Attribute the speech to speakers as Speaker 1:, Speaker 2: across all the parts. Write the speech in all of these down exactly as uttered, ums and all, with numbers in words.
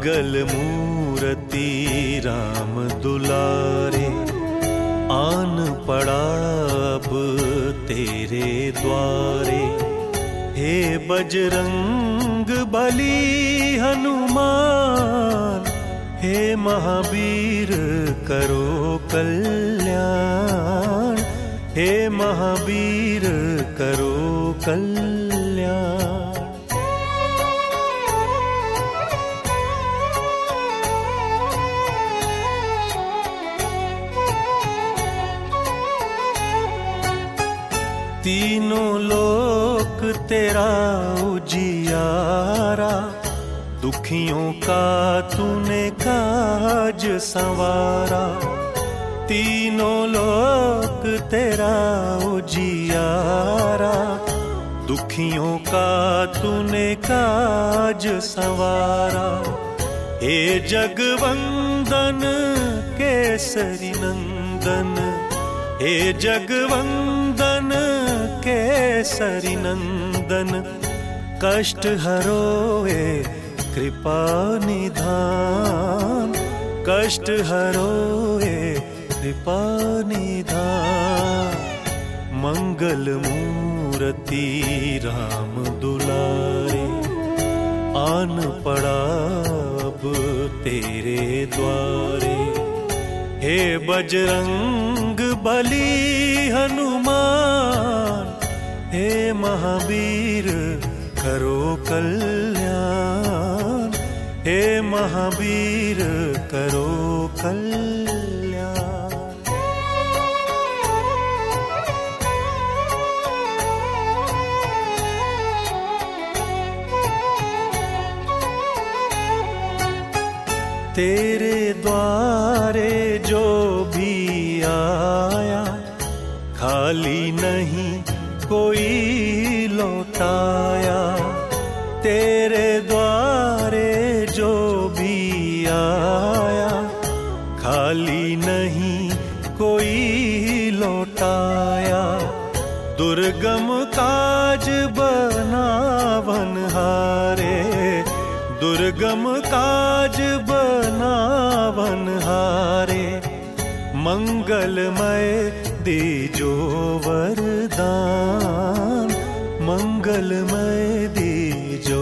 Speaker 1: मंगल मूर्ति राम दुलारे, आन पड़ा अब तेरे द्वारे। हे बजरंग बली हनुमान, हे महावीर करो कल्याण, हे महावीर करो कल्याण। तीनों लोक तेरा उजियारा, दुखियों का तूने काज संवारा। तीनों लोक तेरा उजियारा, दुखियों का तूने काज संवारा। हे जगवंदन केसरी नंदन, हे जगवंदन केसरी नंदन। कष्ट हरो हे कृपा निधान, कष्ट हरो हे कृपा निधान। मंगल मूर्ति राम दुलारे, आन पड़ा अब तेरे द्वारे। हे बजरंग बली हनुमान, हे महावीर करो कल्याण, हे महावीर करो कल्याण। तेरे द्वारे जो भी आया, खाली नहीं कोई लौटाया। तेरे द्वारे जो भी आया, खाली नहीं कोई लौटाया। दुर्गम काज बनावन हारे, दुर्गम काज बनावन हारे। मंगलमय दीजो वरदान, मंगलमय दीजो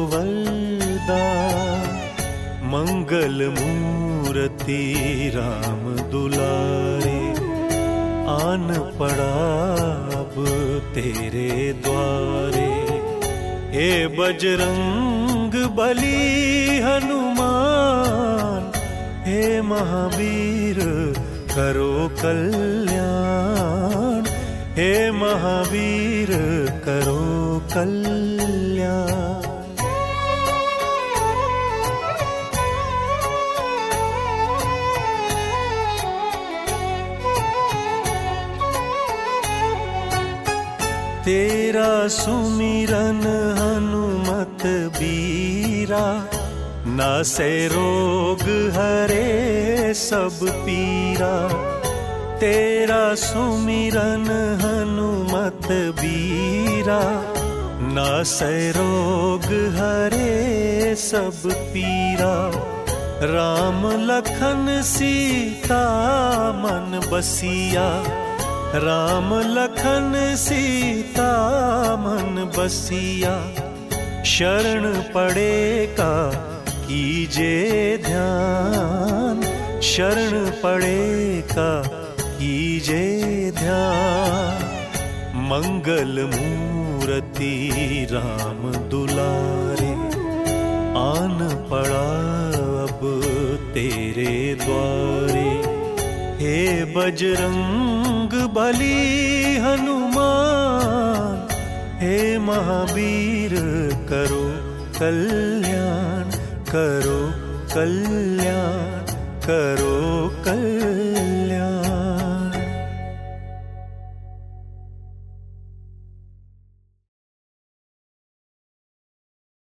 Speaker 1: वरदान। मंगल मूर्ति राम दुलारे, आन पड़ा अब तेरे द्वारे। हे बजरंग बली हनुमान, हे महावीर करो कल्याण, हे महावीर करो कल्याण। तेरा सुमिरन हनुमत बीरा, नासे रोग हरे सब पीरा। तेरा सुमिरन हनुमत बीरा, नासे रोग हरे सब पीरा। राम लखन सीता मन बसिया, राम लखन सीता मन बसिया। शरण पड़ेगा कीजे ध्यान, शरण पड़ेगा कीजे ध्यान। मंगल मूर्ति राम दुलारे, आन पड़ा अब तेरे द्वारे। हे बजरंग बली हनुमान, हे महावीर करो कल्याण, करो कल्याण, करो कल्याण।